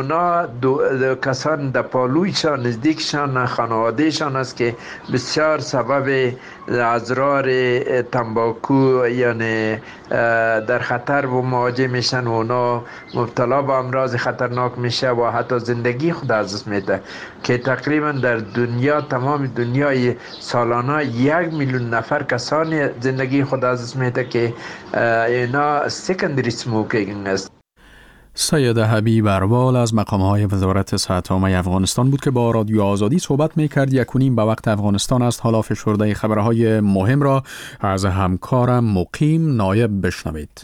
اونا کسان در پالویشان نزدیکشان خانوادهشان است که بسیار سبب اضرار تنباکو یعنی در خطر و مواجه میشن و اونا مبتلا به امراض خطرناک میشه و حتی زندگی خود از دست میده که تقریبا در دنیا تمام دنیای سالانه 1 میلیون نفر کسانی زندگی خود از دست میده که اینا سکندری سموکینگ است. سید حبیب اروال از مقام‌های وزارت صحت عامه افغانستان بود که با رادیو آزادی صحبت می‌کرد. 1:30 به وقت افغانستان است. حالا فشرده خبرهای مهم را از همکارم مقیم نایب بشنوید.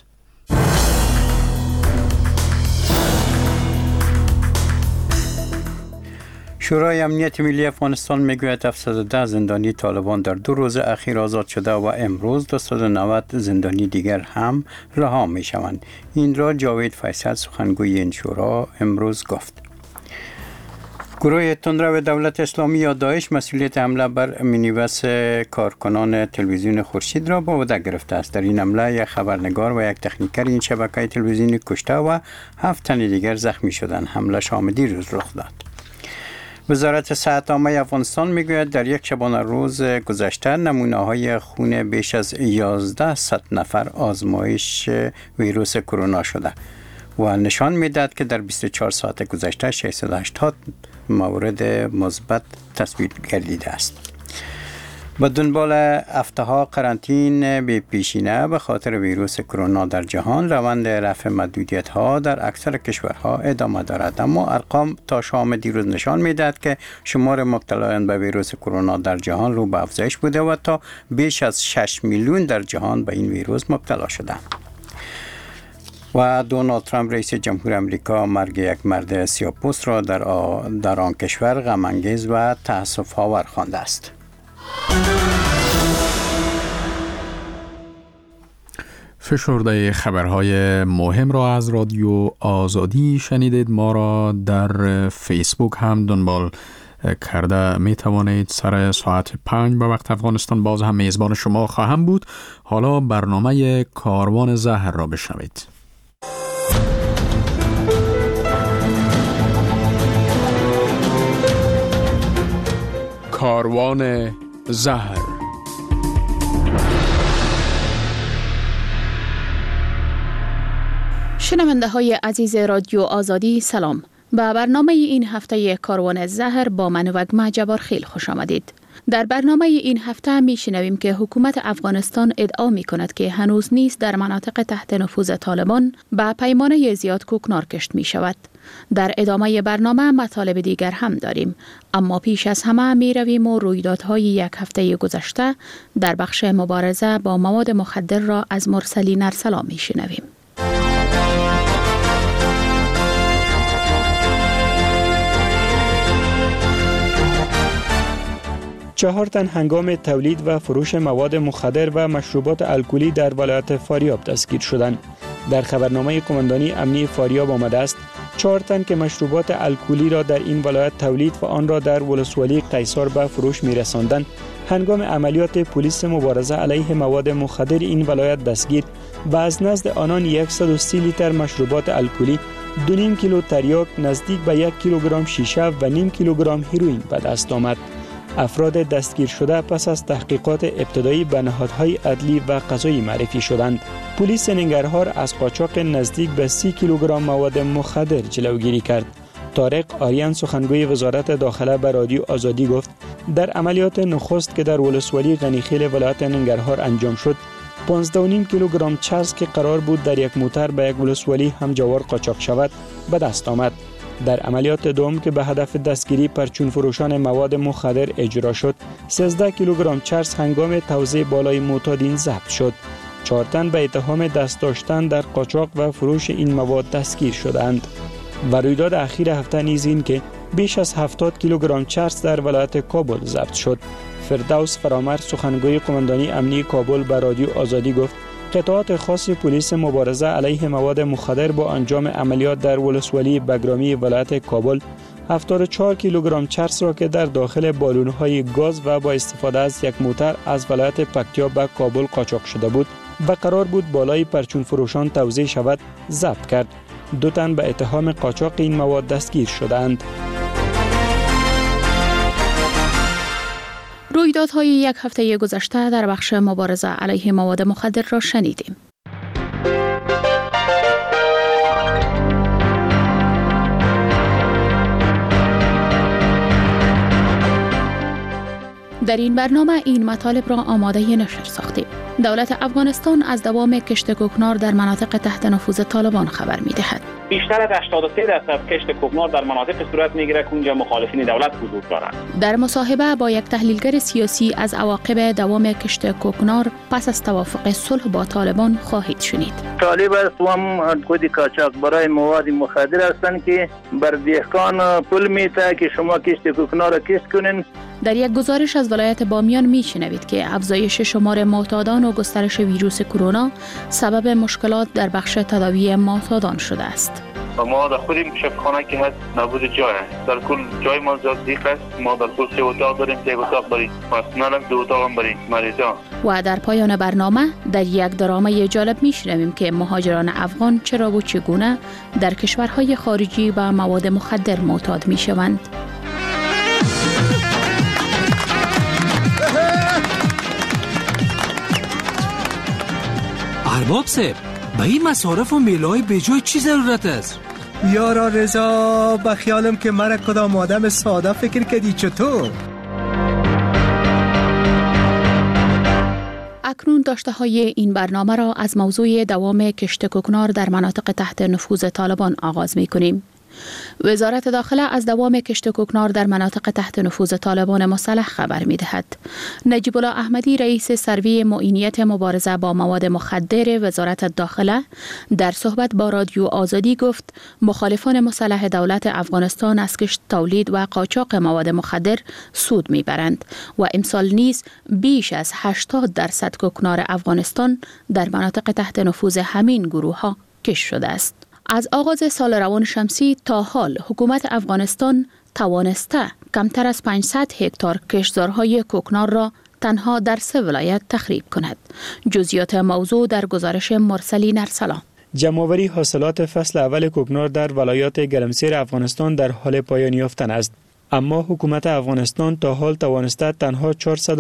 شورای امنیت ملی افغانستان میگوید 710 زندانی طالبان در 2 روز اخیر آزاد شده و امروز 290 زندانی دیگر هم رها می شوند. این را جاوید فیصل سخنگوی این شورا امروز گفت. گروه تندرو دولت اسلامی یا داعش مسئولیت حمله بر مینیبس کارکنان تلویزیون خورشید را به عهده گرفته است. در این حمله یک خبرنگار و یک تکنیکر این شبکه تلویزیونی کشته و 7 تن دیگر زخمی شدند. حمله شام دیروز رخ داد. وزارت صحت عامه افغانستان میگوید در یک شبانه روز گذشته نمونه‌های خون بیش از 1100 نفر آزمایش ویروس کرونا شده و نشان میدهد که در 24 ساعت گذشته 680 مورد مثبت تثبیت گردیده است. با دنبال هفته‌ها قرنطینه به پیشینه به خاطر ویروس کرونا در جهان، روند رفع محدودیت‌ها در اکثر کشورها ادامه دارد، اما ارقام تا شام دیروز نشان می‌دهد که شمار مبتلایان به ویروس کرونا در جهان رو به افزایش بوده و تا بیش از 6 میلیون در جهان به این ویروس مبتلا شدند. و دونالد ترامپ رئیس جمهور امریکا مرگ یک مرد سیاه‌پوست را در آن کشور غم‌انگیز و تأسف‌آور خوانده است. فشرده خبرهای مهم را از رادیو آزادی شنیدید. ما را در فیسبوک هم دنبال کرده می توانید. سر ساعت 5 به وقت افغانستان باز هم میزبان شما خواهم بود. حالا برنامه کاروان زهر را بشنوید. کاروان زهر. شنونده های عزیز رادیو آزادی سلام. به برنامه این هفته کاروان زهر با من وگمه جبارخیل خوش آمدید. در برنامه این هفته می شنویم که حکومت افغانستان ادعا می کند که هنوز نیز در مناطق تحت نفوذ طالبان به پیمانه زیاد کوکنار کشت می شود. در ادامه برنامه مطالب دیگر هم داریم، اما پیش از همه می رویم و رویدادهای یک هفته گذشته در بخش مبارزه با مواد مخدر را از مرسلین ارسلان می شنویم. 4 تن هنگام تولید و فروش مواد مخدر و مشروبات الکلی در ولایت فاریاب دستگیر شدند. در خبرنامه قماندانی امنی فاریاب آمده است 4 تن که مشروبات الکلی را در این ولایت تولید و آن را در ولسوالی قیصر به فروش می‌رساندند، هنگام عملیات پلیس مبارزه علیه مواد مخدر این ولایت دستگیر و از نزد آنان 130 لیتر مشروبات الکلی، 2.5 کیلو تریاک، نزدیک به 1 کیلوگرم شیشه و نیم کیلوگرم هیروئین به دست آمد. افراد دستگیر شده پس از تحقیقات ابتدایی به نهادهای عدلی و قضایی معرفی شدند. پلیس ننگرهار از قاچاق نزدیک به 30 کیلوگرم مواد مخدر جلوگیری کرد. طارق آریان سخنگوی وزارت داخله به رادیو آزادی گفت در عملیات نخست که در ولسوالی غنیخیل ولایت ننگرهار انجام شد، 15.5 کیلوگرم چرس که قرار بود در یک موتر به یک ولسوالی همجوار قاچاق شود به دست آمد. در عملیات دوم که به هدف دستگیری پرچون فروشان مواد مخدر اجرا شد، 13 کیلوگرم چرس هنگام توزیع بالای معتادین ضبط شد. 4 تن به اتهام دست داشتن در قاچاق و فروش این مواد دستگیر شدند. و رویداد اخیر هفته نیز این که بیش از 70 کیلوگرم چرس در ولایت کابل ضبط شد. فردوس فرامرد سخنگوی قماندانی امنی کابل به رادیو آزادی گفت قطعات خاص پلیس مبارزه علیه مواد مخدر با انجام عملیات در ولسوالی بگرامی ولایت کابل 74 کیلوگرم چرس را که در داخل بالون‌های گاز و با استفاده از یک موتر از ولایت پکتیا به کابل قاچاق شده بود و قرار بود بالای پرچون فروشان توزیع شود ضبط کرد. 2 تن به اتهام قاچاق این مواد دستگیر شدند. رویدادهای یک هفته گذشته در بخش مبارزه علیه مواد مخدر را شنیدیم. در این برنامه این مطالب را آماده نشر ساختیم. دولت افغانستان از دوام کشت کوکنار در مناطق تحت نفوذ طالبان خبر می‌دهد. بیشتر از 83% کشت کوکنار در مناطق صورت می‌گیرد که اونجا مخالفین دولت حضور دارند. در مصاحبه با یک تحلیلگر سیاسی از عواقب دوام کشت کوکنار پس از توافق صلح با طالبان خواهید شنید. طالب است و هم خود قاچاق برای مواد مخدر هستند که بر دهقان پول میته که شما کشت کوکنار را کشت کنین. در یک گزارش از ولایت بامیان میشنوید که افزایش شمار معتادان و گسترش ویروس کرونا سبب مشکلات در بخش تداوی معتادان شده است. ما در خودیم شفاخانه که هست نبود جای است. در کل جای ما زیاد دیق است. ما در کل 3 اتاق داریم، 1 اتاق برای پرسنل هم 2 اتاق هم برای مریضان. و در پایان برنامه در یک درامه جالب میشنویم که مهاجران افغان چرا و چگونه در کشورهای خارجی به مواد مخدر معتاد میشوند. ارباب صاحب، به این مصارف و میله‌های بجای چی ضرورت است؟ یارا رضا، به خیالم که مرا کدام آدم ساده فکر کردی چطور؟ اکنون داشته های این برنامه را از موضوع دوام کشت کوکنار در مناطق تحت نفوذ طالبان آغاز می کنیم. وزارت داخله از دوام کشت کوکنار در مناطق تحت نفوذ طالبان مسلح خبر می دهد. نجیب الله احمدی رئیس سروی معینیت مبارزه با مواد مخدر وزارت داخله در صحبت با رادیو آزادی گفت مخالفان مسلح دولت افغانستان از کشت تولید و قاچاق مواد مخدر سود می برند و امسال نیز بیش از 80% کوکنار افغانستان در مناطق تحت نفوذ همین گروه ها کشت شده است. از آغاز سال روان شمسی تا حال حکومت افغانستان توانسته کمتر از 500 هکتار کشتزارهای کوکنار را تنها در 3 ولایت تخریب کند. جزئیات موضوع در گزارش مرسلی نرسلان. جمع‌آوری حاصلات فصل اول کوکنار در ولایات گرمسیر افغانستان در حال پایان یافتن است. اما حکومت افغانستان تا حال توانسته تنها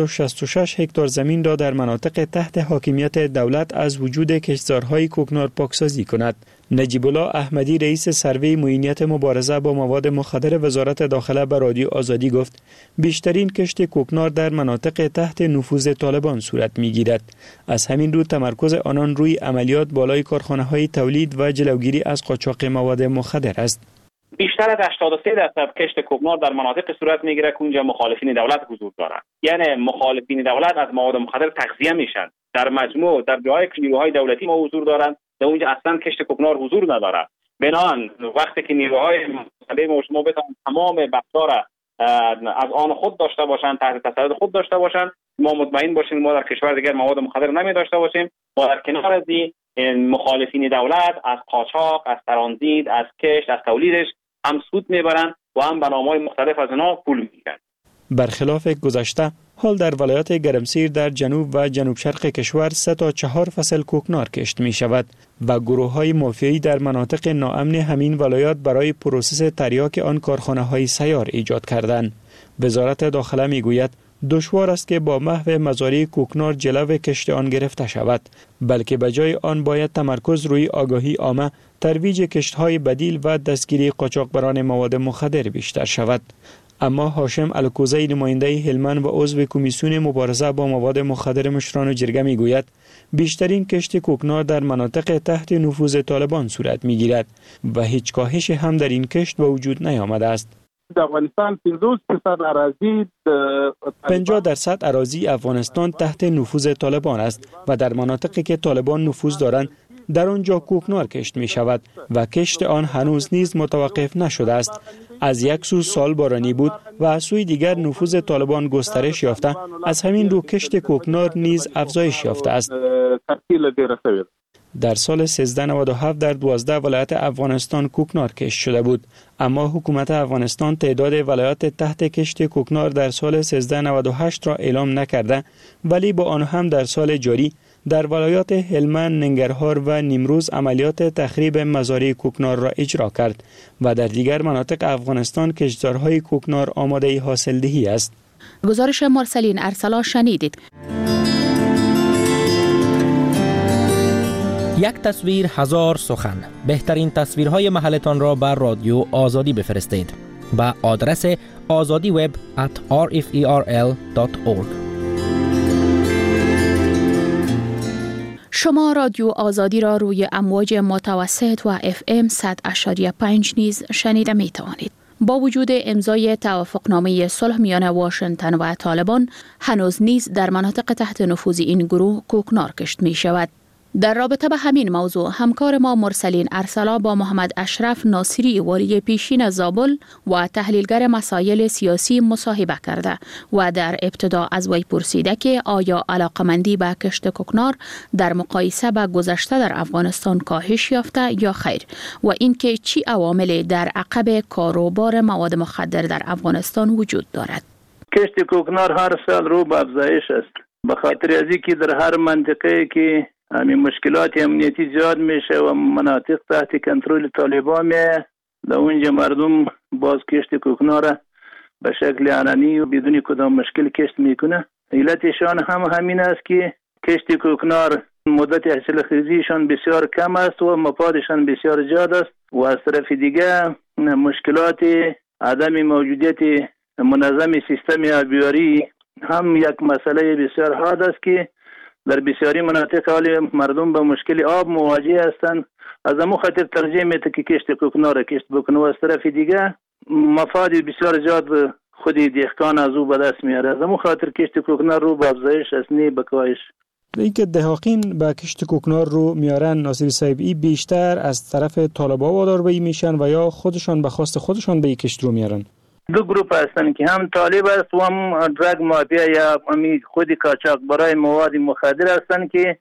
466 هکتار زمین را در مناطق تحت حاکمیت دولت از وجود کشتزارهای کوکنار پاکسازی کند. نجیب الله احمدی رئیس سروی معینیت مبارزه با مواد مخدر وزارت داخله به رادیو آزادی گفت بیشترین کشت کوکنار در مناطق تحت نفوذ طالبان صورت می‌گیرد. از همین رو تمرکز آنان روی عملیات بالای کارخانه‌های تولید و جلوگیری از قاچاق مواد مخدر است. بیشتر از 83% کشت کوکنار در مناطق صورت میگیره که اونجا مخالفین دولت حضور دارند. یعنی مخالفین دولت از مواد مخدر تغذیه میشن. در مجموع در جاهای که نیروهای دولتی ما حضور دارند در اونجا اصلا کشت کوکنار حضور نداره. بنابراین وقتی که نیروهای مخالف ما شما بتوان تمام بخش‌ها را از آن خود داشته باشند، تحت تسلط خود داشته باشند، ما مطمئن باشیم ما در کشور دیگر مواد مخدر نمی داشته باشیم. و در کنار از این مخالفین دولت از قاچاق، از ترانزیت، از کشت، از تولیدش هم سود میبرند و هم به نام‌های مختلف از اینا پول میگیرند. برخلاف گذشته، حال در ولایت گرمسیر در جنوب و جنوب شرق کشور 3 تا 4 فصل کوکنار کشت می شود و گروه‌های مافیایی در مناطق ناامن همین ولایات برای پروسس تریاک آن کارخانه‌های سیار ایجاد کردند. وزارت داخله می گوید دشوار است که با محو مزارع کوکنار جلو کشت آن گرفته شود، بلکه به جای آن باید تمرکز روی آگاهی عامه، ترویج کشت‌های بدیل و دستگیری قاچاقبران مواد مخدر بیشتر شود. اما هاشم الکوزی نماینده هلمند و عضو کمیسیون مبارزه با مواد مخدر مشران جرگه میگوید بیشترین کشت کوکنار در مناطق تحت نفوذ طالبان صورت میگیرد و هیچ کاهش هم در این کشت به وجود نیامده است. در افغانستان 50% اراضی افغانستان تحت نفوذ طالبان است و در مناطقی که طالبان نفوذ دارند در آنجا کوکنار کشت می شود و کشت آن هنوز نیز متوقف نشده است. از یک سو سال بارانی بود و از سوی دیگر نفوذ طالبان گسترش یافته، از همین رو کشت کوکنار نیز افزایش یافته است. در سال 1397 در 12 ولایت افغانستان کوکنار کشت شده بود، اما حکومت افغانستان تعداد ولایات تحت کشت کوکنار در سال 1398 را اعلام نکرده، ولی با آن هم در سال جاری در ولایات هلمند، ننگرهار و نیمروز عملیات تخریب مزارع کوکنار را اجرا کرد و در دیگر مناطق افغانستان کشتزارهای کوکنار آماده حاصلدهی است. گزارش مرسلین ارسلا شنیدید. یک تصویر هزار سخن. بهترین تصویرهای محلتان را بر رادیو آزادی بفرستید. با آدرس azadiweb@rferl.org. شما رادیو آزادی را روی امواج متوسط و FM 100.5 نیز شنیده می توانید. با وجود امضای توافقنامه صلح میان واشنگتن و طالبان، هنوز نیز در مناطق تحت نفوذ این گروه کوکنار کشت می شود. در رابطه به همین موضوع همکار ما مرسلین ارسلا با محمد اشرف ناصری والی پیشین زابل و تحلیلگر مسائل سیاسی مصاحبه کرده و در ابتدا از وی پرسیده که آیا علاقمندی به کشت کوکنار در مقایسه با گذشته در افغانستان کاهش یافته یا خیر و اینکه چی عواملی در عقب کاروبار مواد مخدر در افغانستان وجود دارد. کشت کوکنار هر سال رو به افزایش است، به خاطر از اینکه در هر منطقه که همین مشکلات امنیتی زیاد میشه و مناطق تحت کنترل طالبان میه، در اونجا مردم باز کشت کوکنار به شکل علنی و بدون کدام مشکل کشت میکنه. علتشان هم همین است که کشت کوکنار مدت حاصل خیزیشان بسیار کم است و مفادشان بسیار زیاد است و از طرف دیگه مشکلات عدم موجودیت منظم سیستم آبیاری هم یک مسئله بسیار حاد است که در بسیاری مناطق حال مردم به مشکل آب مواجه هستند. از همون خاطر ترجیح میده که کشت کوکنار کشت بکنه و از طرف دیگه مفاد بسیار زیاد خود دهقان از او به دست میاره. از همون خاطر کشت کوکنار رو به افزایش است، نه به کاهش. اینکه دهقان به کشت کوکنار رو میارن، ناصری صاحب، این بیشتر از طرف طالبان وادار به این میشن و یا خودشان به خواست خودشان به این کشت رو میارن؟ دو گروه هستن که هم طالب است و هم درگ مافیا یا خود قاچاقبرای مواد مخدر هستن که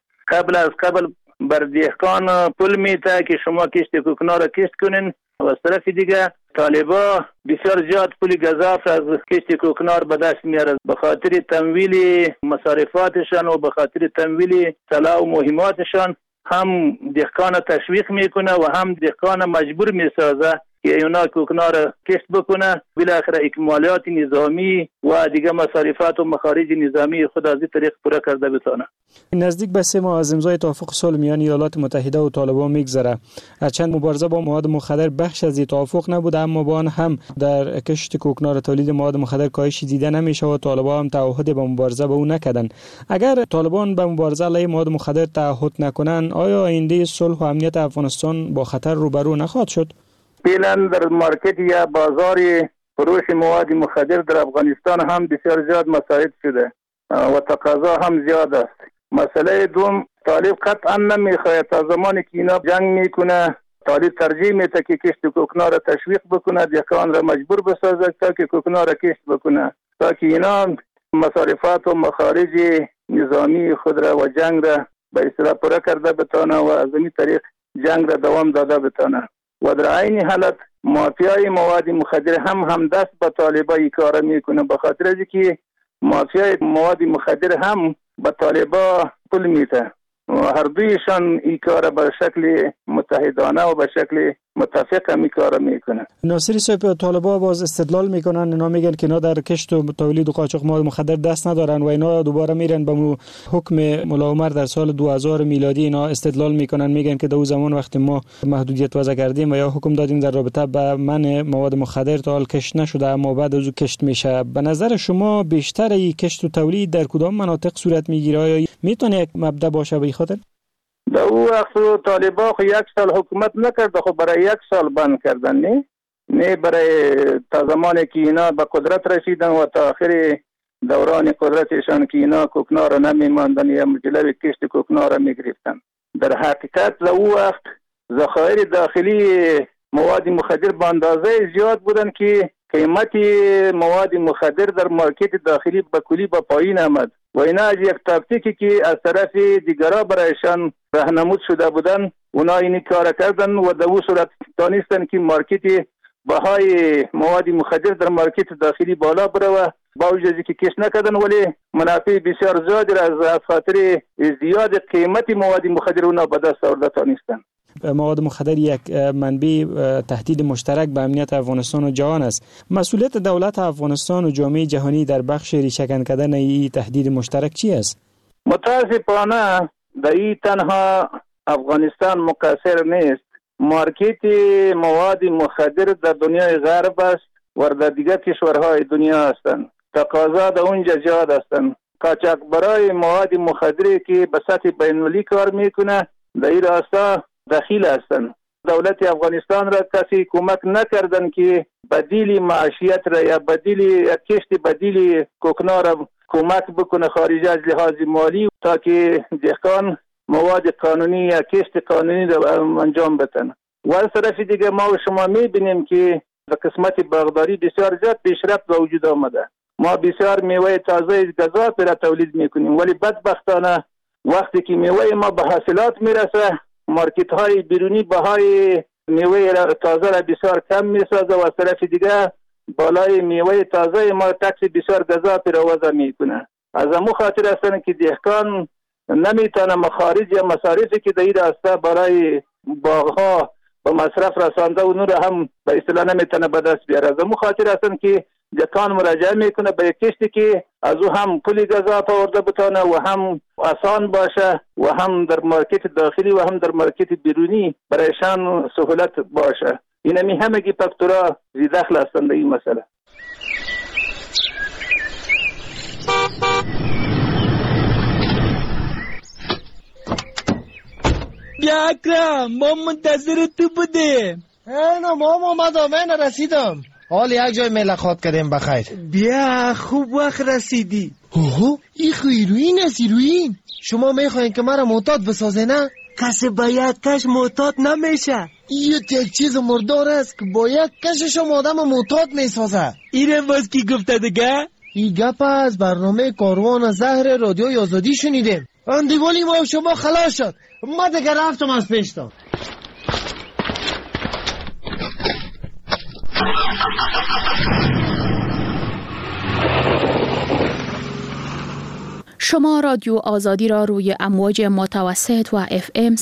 قبل بر دهقان پول میده که شما کشت کوکنار را کشت کنین و از طرف دیگه طالبا بسیار زیاد پول گزاف از کشت کوکنار به دست میاره به خاطر تمویل مصارفاتشان و به خاطر تمویل طلا و مهماتشان. هم دهقان تشویق میکنه و هم دهقان مجبور میسازه که اونا کوکنار کشت بکنه، بالاخره اکمالات نظامی و دیگه مصارفات و مخارج نظامی خود از این طریق پورا کرده بتونه. نزدیک به 3 ماه از امضای توافق صلح میان ایالات متحده و طالبان میگذره. هرچند مبارزه با مواد مخدر بخش از این توافق نبوده، اما با آن هم در کشت کوکنار تولید مواد مخدر کاهشی دیده نمیشه و طالبان هم تعهد به مبارزه با اون نکردن. اگر طالبان به مبارزه علیه مواد مخدر تعهد نکنن، آیا آینده صلح و امنیت افغانستان با خطر روبرو نخواهد شد؟ فعلا در مارکت یا بازار فروش مواد مخدر در افغانستان هم بسیار زیاد مساعد شده و تقاضا هم زیاد است. مسئله دوم، طالب قطعا نمیخواهد تا زمانی که اینا جنگ میکنه، طالب ترجیح میده که کشت کوکنار را تشویق بکنه، دهقان را مجبور بسازد تا که کوکنار را کشت بکنه، تا که اینا مصارفات و مخارج نظامی خود را و جنگ را به اصطلاح پورا کرده بتانه و از این طریق جنگ را دوام داده بتانه. و در عین حالت مافیای مواد مخدر هم دست به طالبای کار میکنه، به خاطر از اینکه مافیای مواد مخدر هم به طالبا پول میده و هر دویشان این کار به شکل متحدانه و به شکل متفق هم این کار میکنه. ناصری صاحب، طالبا باز استدلال میکنن، اینا میگن که اینا در کشت و تولید و قاچاق مواد مخدر دست ندارن و اینا دوباره میرن به حکم ملا عمر در سال 2000 میلادی. اینا استدلال میکنن، میگن که در اون زمان وقتی ما محدودیت وضع کردیم و یا حکم دادیم در رابطه با منع مواد مخدر تا حال کشت نشده، اما بعد از اون کشت میشه. به نظر شما بیشتر این کشت و تولید در کدام مناطق صورت میگیره؟ یا میتونه یک مبدا باشه به خاطر؟ در او وقت طالبان خو 1 سال حکومت نکرده، خو برای 1 سال بند کردن، نه برای تا زمانی که اینا به قدرت رسیدن و تا آخر دوران قدرتشان که اینا کوکنار را نمیماندن یا مجلب کشت کوکنار را میگرفتن. در حقیقت در او وقت ذخایر داخلی مواد مخدر به اندازه زیاد بودن که قیمت مواد مخدر در مارکت داخلی به کلی به پایین آمد و اینا از یک تاکتیکی که از طرف دیگرها برایشان راهنمود شده بودن اونا این کار کردن و در اون صورت دانستن که مارکت بهای مواد مخدر در مارکت داخلی بالا بره با وجود از اینکه کش نکردن ولی منافع بسیار زیادی را از خاطر ازدیاد قیمت مواد مخدر اونا به دست آورده تانستن. مواد مخدر یک منبع تهدید مشترک به امنیت افغانستان و جهان است. مسئولیت دولت افغانستان و جامعه جهانی در بخش ریشه‌کن کردن این تهدید مشترک چی است؟ متاسفانه در این تنها افغانستان مقصر نیست. مارکت مواد مخدر در دنیای غرب است و در دیگر کشورهای دنیا هستند. تقاضا در اونجا زیاد هستند. قاچاقبرای مواد مخدری که به سطح بین‌المللی کار میکنه در این راستا دخیل هستند. دولت افغانستان را کسی کمک نکردن که بدیل معیشت را یا بدیل کشت بدیل کوکنار را کمک بکنه خارج از لحاظ مالی تا که دهقان مواد قانونی یا کشت قانونی را انجام بدن. و از طرف دیگه ما و شما میبینیم که در قسمت باغداری بسیار زیاد پیشرفت به وجود آمده. ما بسیار میوه تازه گزاف را تولید میکنیم ولی بدبختانه وقتی که میوه ما به حاصلات میرسه مارکت های بیرونی بهای میوه تازه را بسیار کم میسازه و از طرف دیگه بالای میوه تازه ما تکس بسیار گزاف را وضع میکنه. از امو خاطر هستن که دهقان نمیتونه مخارج یا مصارفی که در این راسته برای باغها به مصرف رسانده و نور هم به اصطلاح نمیتونه به دست بیاره. از امو خاطر هستن که دهقان مراجعه میکنه به یک کشتی که از او هم پولی گزاف آورده بتانه و هم آسان باشه و هم در مارکت داخلی و هم در مارکت بیرونی برایشان سهولت باشه. این همگی فاکتورها زی دخل هستند در این مسئله. بیا اکرم، ما منتظر تو بودیم. اینا من رسیدم. حال یک جای ملاقات کردیم بخیر. بیا خوب وقت رسیدی. اوه این هیروین است. هیروین شما میخواین که مرا معتاد بسازه نه؟ کسی باید کش معتاد نمیشه. این یک چیز مردار است که باید کشش آدم معتاد میسازه. اینه باز کی گفته دیگه؟ این گپ از برنامه کاروان زهر رادیوی آزادی شنیدیم. اندیوالی ما و شما خلاص شد. ما دیگه رفتم از پیشتم. شما رادیو آزادی را روی امواج متوسط و FM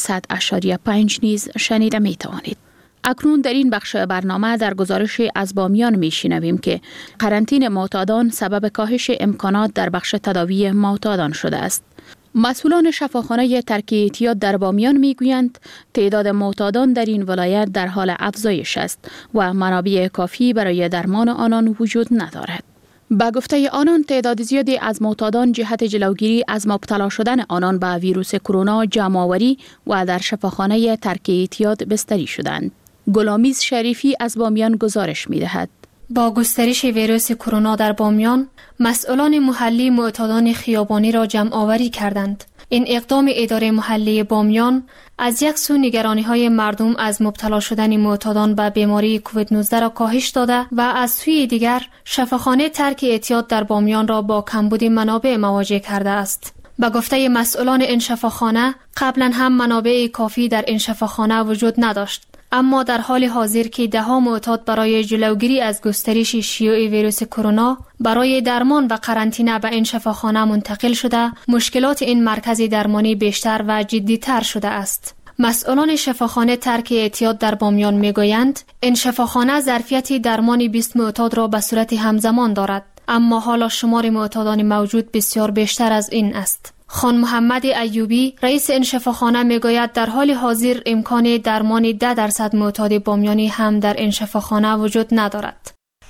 100.5 نیز شنیده می توانید. اکنون در این بخش برنامه در گزارش از بامیان می شنویم که قرنطینه معتادان سبب کاهش امکانات در بخش تداوی معتادان شده است. مسئولان شفاخانه ترک اعتیاد در بامیان می گویند تعداد معتادان در این ولایت در حال افزایش است و منابع کافی برای درمان آنان وجود ندارد. با گفته آنان تعداد زیادی از معتادان جهت جلوگیری از مبتلا شدن آنان به ویروس کرونا جمع‌آوری و در شفاخانه ترک اعتیاد بستری شدند. گلامیز شریفی از بامیان گزارش می دهد. با گسترش ویروس کرونا در بامیان، مسئولان محلی معتادان خیابانی را جمع‌آوری کردند. این اقدام اداره محلی بامیان از یک سو نگرانی‌های مردم از مبتلا شدن معتادان به بیماری کووید 19 را کاهش داده و از سوی دیگر شفاخانه ترک اعتیاد در بامیان را با کمبود منابع مواجه کرده است. با گفته مسئولان این شفاخانه، قبلا هم منابع کافی در این شفاخانه وجود نداشت. اما در حال حاضر که ده‌ها معتاد برای جلوگیری از گسترش شیوع ویروس کرونا برای درمان و قرنطینه به این شفاخانه منتقل شده، مشکلات این مرکز درمانی بیشتر و جدی‌تر شده است. مسئولان شفاخانه ترک اعتیاد در بامیان میگویند این شفاخانه ظرفیت درمان 20 معتاد را به صورت همزمان دارد، اما حالا شمار معتادان موجود بسیار بیشتر از این است. خان محمد ایوبی رئیس این شفاخانه میگوید در حال حاضر امکان درمان 10% معتاد بامیانی هم در این شفاخانه وجود ندارد.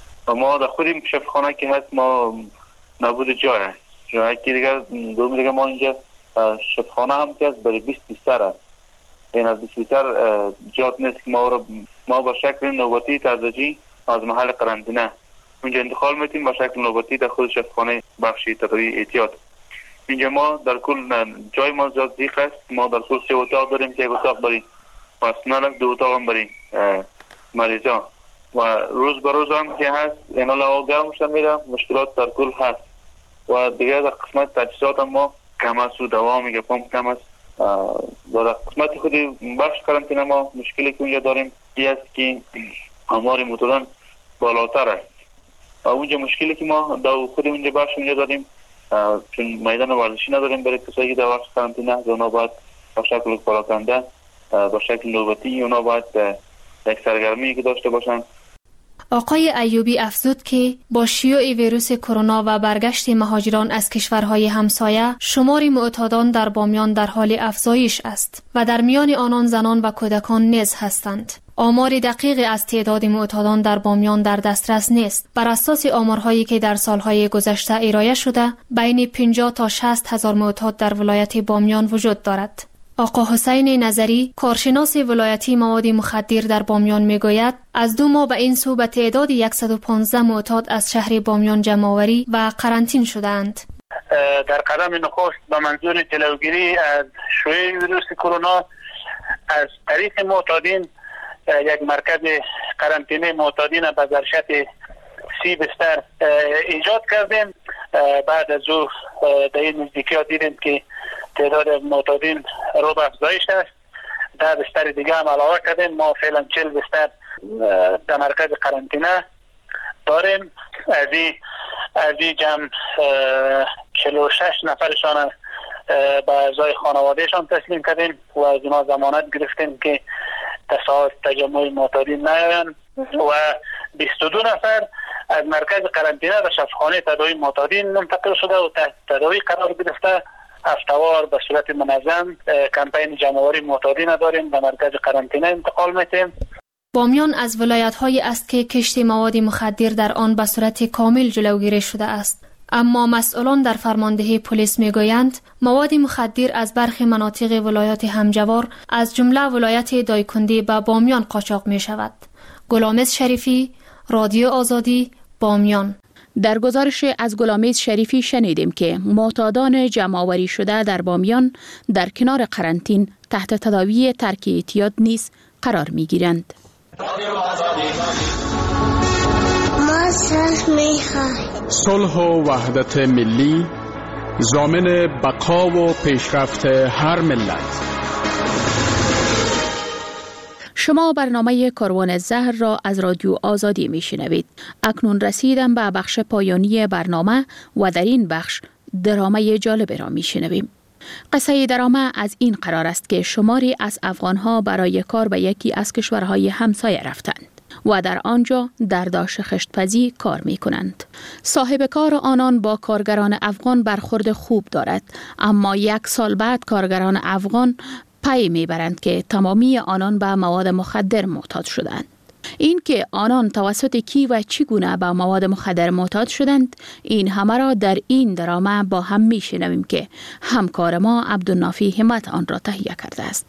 ما در خود این شفاخانه که هست ما نبود جای که دیگر دوم دیگر ما اینجا شفاخانه هم که هست برای 20 بیستر است. این از 20 بیستر جات نیست که ما با شکل نوبتی تدریجی از محل قرنطینه اونجا انتقال میتیم با شکل نوبتی در خود شفاخانه بخش تداوی اعتیاد. اینجا ما در کل جای ما زیاد دیق است. ما در کل 3 اتاق داریم که یک اتاق برای پرسنل 2 اتاق هم برای مریضا و روز به روز هم که هست اینا لوا گرم شده میره مشکلات در کل هست و دیگه در قسمت تجهیزات هم ما کم است و دوا میگه پمپ کم است. در قسمت خودی بخش قرنطینه ما مشکلی که اونجا داریم این است که آمار معتادان بالاتر است اونجا مشکلی که ما دا خود اونجا باش اونجا داریم، چون میدان ورزشی نداریم برای کسایی که در وقت قرنطینه، اونا باید با شکل پراکنده با شکل نوبتی اونا باید یک سرگرمی که داشته باشن. آقای ایوبی افزود که با شیوع ویروس کرونا و برگشت مهاجران از کشورهای همسایه، شمار معتادان در بامیان در حال افزایش است و در میان آنان زنان و کودکان نیز هستند. آمار دقیق از تعداد معتادان در بامیان در دسترس نیست. بر اساس آمارهایی که در سالهای گذشته ارائه شده، بین 50 تا 60 هزار معتاد در ولایت بامیان وجود دارد. آقا حسین نظری، کارشناس ولایتی مواد مخدر در بامیان میگوید از 2 ماه به این سو به تعداد 115 معتاد از شهر بامیان جمع‌آوری و قرنطین شدند. در قدم نخست به منظور جلوگیری از شیوع ویروس کرونا از طریق معتادین یک مرکز قرنطینه معتادین به ظرفیت 30 بستر ایجاد کردیم. بعد از او در این نزدیکی ها دیدیم که تعداد معتادین رو به افزایش است. 10 بستر دیگه هم علاوه کردیم. ما فعلا 40 بستر در مرکز قرنطینه داریم. از این جمع 46 نفرشان به اعضای خانوادهشان تسلیم کردیم و از اونا ضمانت گرفتیم که تصاحب تجمع معتادین نیاین و 22 نفر از مرکز قرنطینه به شفاخانه تداوی معتادین منتقل شده و تحت تداوی قرار گرفته. هفته‌وار به صورت منظم کمپین جمع‌آوری معتادین داریم به مرکز قرنطینه انتقال می‌دیم. بامیان از ولایت‌هایی است که کشت مواد مخدر در آن به صورت کامل جلوگیری شده است. اما مسئولان در فرماندهی پلیس میگویند مواد مخدر از برخی مناطق ولایات همجوار از جمله ولایت دایکنی به بامیان قاچاق می شود. گلامز شریفی، رادیو آزادی، بامیان. در گزارش از گلامز شریفی شنیدیم که معتادان جمع‌آوری شده در بامیان در کنار قرنطین تحت تداوی ترک اعتیاد نیز قرار می گیرند. ما صلح و وحدت ملی ضامن بقا و پیشرفت هر ملت. شما برنامه کاروان زهر را از رادیو آزادی می شنوید. اکنون رسیدم به بخش پایانی برنامه و در این بخش درامه جالب را می شنویم. قصه درامه از این قرار است که شماری از افغانها برای کار به یکی از کشورهای همسایه رفتند و در آنجا در داشت خشتپزی کار می کنند. صاحب کار آنان با کارگران افغان برخورد خوب دارد، اما 1 سال بعد کارگران افغان پی می برند که تمامی آنان به مواد مخدر معتاد شدند. این که آنان توسط کی و چگونه به مواد مخدر معتاد شدند، این همه را در این درامه با هم می شنویم که همکار ما عبدالنافی همت آن را تهیه کرده است.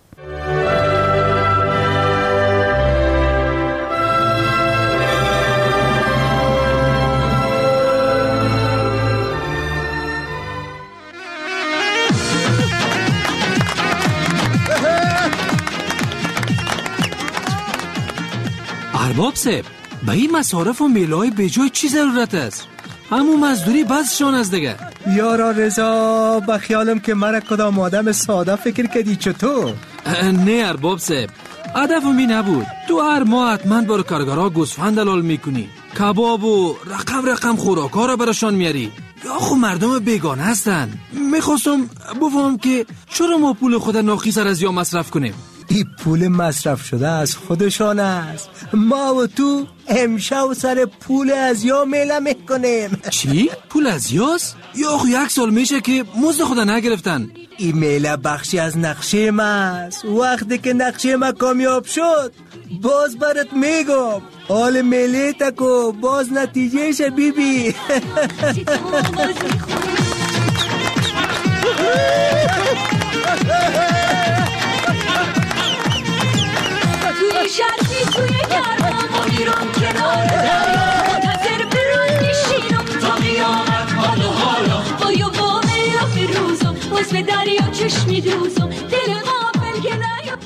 ارباب صاحب، به این مصارف و میله‌های بجای چی ضرورت است؟ همون مزدوری بسشان از دیگه. یارا رضا، به خیالم که مرا کدام آدم ساده فکر کردی چطور؟ نه ارباب صاحب، هدفم این نبود. تو هر ماه حتما بر کارگرها گوسفند دلال میکنی، کباب و رقم خوراکا را براشان میاری. یا خو مردم بیگانه هستن. میخواستم بفهم که چرا ما پول خود ناقص از یا مصرف کنیم؟ این پول مصرف شده از خودشان است. ما و تو امشب سر پول از یا میله میکنیم. چی؟ پول از یاست؟ یا خو 1 سال میشه که مزد خود نگرفتن. این میله بخشی از نقشه ما است. وقتی که نقشه ما کامیاب شد باز برات میگم. حال میله تکو باز نتیجهش بیبی. توی شرقی توی گرمام و میرم کنار دریا، منتظر برون میشینم تا قیامت حال و حالا. با یه وامه فیروزم باز به دریا چشمی دوزم، دل غافل که نیا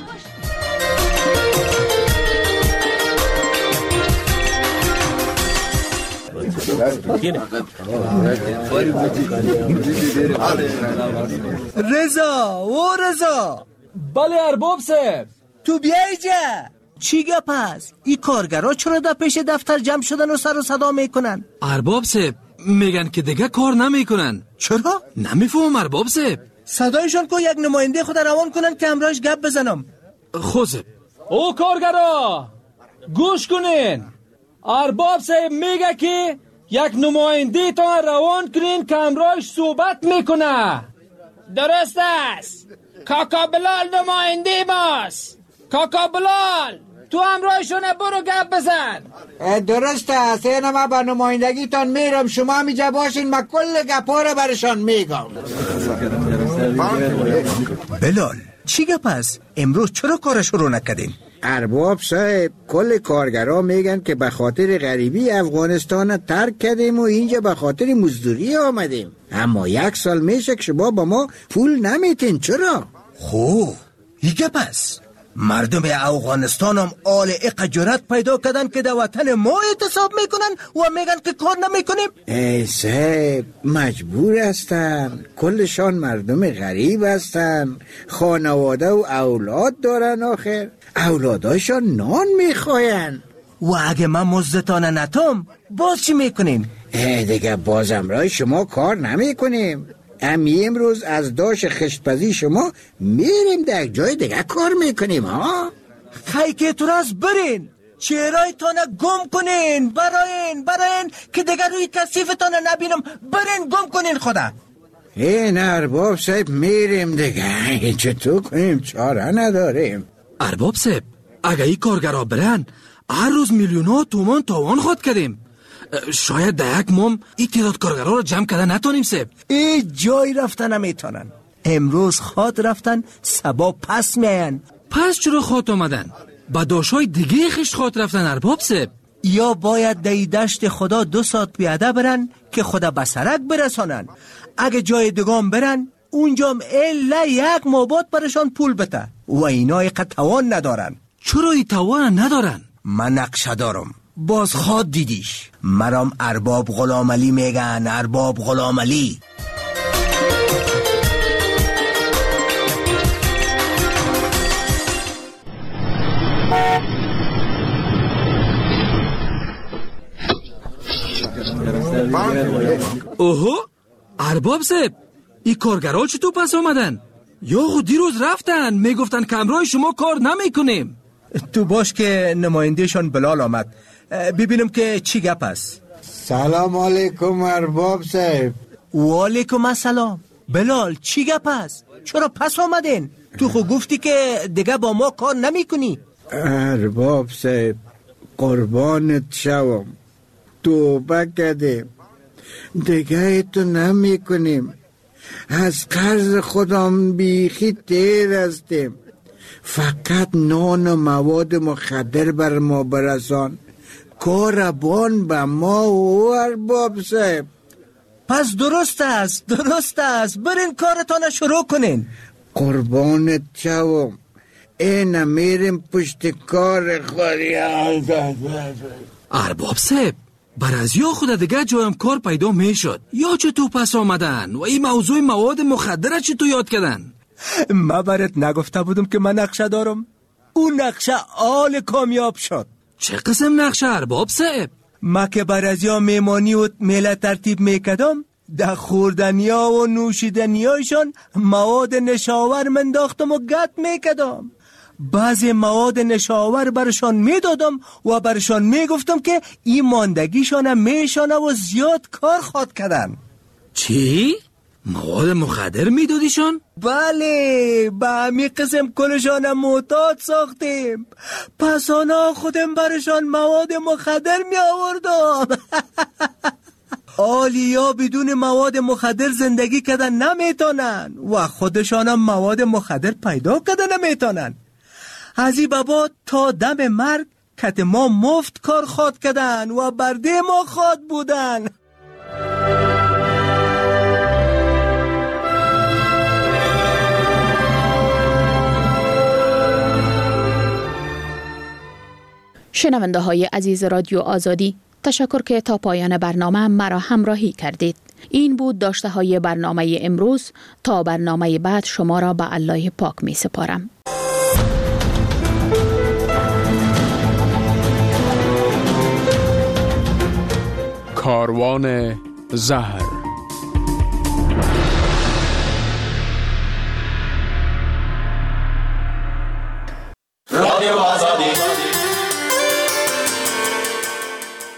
رضا و رضا. بله ارباب صاحب. تو بیایی جا چی گپ است؟ این کارگرها چرا در پیش دفتر جمع شدن و سر و صدا میکنن؟ ارباب صاحب میگن که دیگه کار نمیکنن. چرا؟ نمیفهم ارباب صاحب. صدایشان کو یک نماینده خود روان کنن که همراهش گپ بزنم. خوزه او کارگرا گوش کنین، ارباب صاحب میگه که یک نماینده تان روان کنین که همراهش صحبت میکنه. درست است. کاکا بلال نماینده ماست. کاکا بلال تو همراهشونه، برو گپ بزن. درست است. اینا ما با نمایندگی تان میرم، شما همیجا باشین، ما کل گپا رو برشان میگم. بلال چی گپ است؟ امروز چرا کارش رو نکردین؟ ارباب صاحب کل کارگرها میگن که به خاطر غریبی افغانستان ترک کردیم و اینجا به خاطر مزدوری آمدیم. اما 1 سال میشه که شما با ما پول نمیتین. چرا؟ خو این گپ است. مردم افغانستان هم آل اق جرأت پیدا کردن که در وطن ما اعتصاب میکنن و میگن که کار نمیکنیم. ای صاحب مجبور هستن، کلشان مردم غریب هستن، خانواده و اولاد دارن، آخر اولادایشان نان میخواین. و اگه من مزدتان نتام باز چی میکنین؟ دیگه بازم رای شما کار نمیکنیم. امروز از داش خشتپزی شما میریم در جای دیگه کار میکنیم. ها خی که تو راست برین، چهرهای تانه گم کنین، براین که دیگه روی کثیف تانه نبینم. برین گم کنین خدا. این ارباب صاحب میریم دیگه، چطور کنیم؟ چاره نداریم. ارباب صاحب اگه این کارگرها برن هر روز میلیون‌ها تومان تاوان خود کردیم. شاید در یک مام این تعداد کارگرها رو جمع کردن نتانیم صاحب. این جای رفتن نمیتونن. امروز خواد رفتن سبا پس میاین. پس چرا خواد آمدن؟ با داشای دیگه خشت خواد رفتن ارباب صاحب. یا باید در دشت خدا 2 ساعت پیاده برن که خدا به سرک برسانن. اگه جای دگام برن اونجام الا 1 ماه بعد برشان پول بده و اینا یک توان ندارن. چرا این توان ندارن؟ من نقشه دارم. باز خواد دیدیش. مرام ارباب غلام علی میگن. ارباب غلام علی. اوهو ارباب صاحب این کارگرها چطور پس آمدن؟ یا خود دیروز رفتن میگفتن که همراه شما کار نمیکنیم. تو باش که نمایندهشان بلال آمد، ببینم که چی گپ است. سلام علیکم ارباب صاحب. و علیکم السلام. بلال چی گپ است؟ چرا پس آمدین؟ تو خود گفتی که دیگه با ما کار نمی کنی. ارباب صاحب قربانت شوم، توبه کردیم، دیگه تو نمی کنیم. از قرض خودم بیخی تیر هستیم. فقط نان و مواد مخدر بر ما برسان. کاربان به ما و ارباب صاحب. پس درست است. برین کارتان شروع کنین. قربانت شوم، این میریم پشت کار خوری. ارباب صاحب برازیا خود دیگه جایم کار پیدا میشد. یا چطور پس آمدن و این موضوع مواد مخدر چطور یاد کردن؟ من برات نگفته بودم که من نقشه دارم؟ اون نقشه آل کامیاب شد. چه قسم نقشه ارباب صاحب؟ ما که برازیا میمانی و میله ترتیب میکدم، در خوردنیا و نوشیدنیایشان مواد نشاور منداختم و گت میکدم. بعضی مواد نشاور برشان میدادم و برشان میگفتم که این ماندگیشان میشانه و زیاد کار خواد کردن. چی؟ مواد مخدر میدادیشان؟ بله، به همین قسم کلشان معتاد ساختیم. پس آنا خودم برشان مواد مخدر می آوردم. آلیا بدون مواد مخدر زندگی کردن نمیتونن و خودشان هم مواد مخدر پیدا کردن نمیتونن. از این بابا تا دم مرگ کت ما مفت کار خواد کردن و برده ما خواد بودن. شنونده های عزیز رادیو آزادی، تشکر که تا پایان برنامه مرا همراهی کردید. این بود داشته های برنامه امروز. تا برنامه بعد شما را به الله پاک می سپارم. کاروان زهر. رادیو آزادی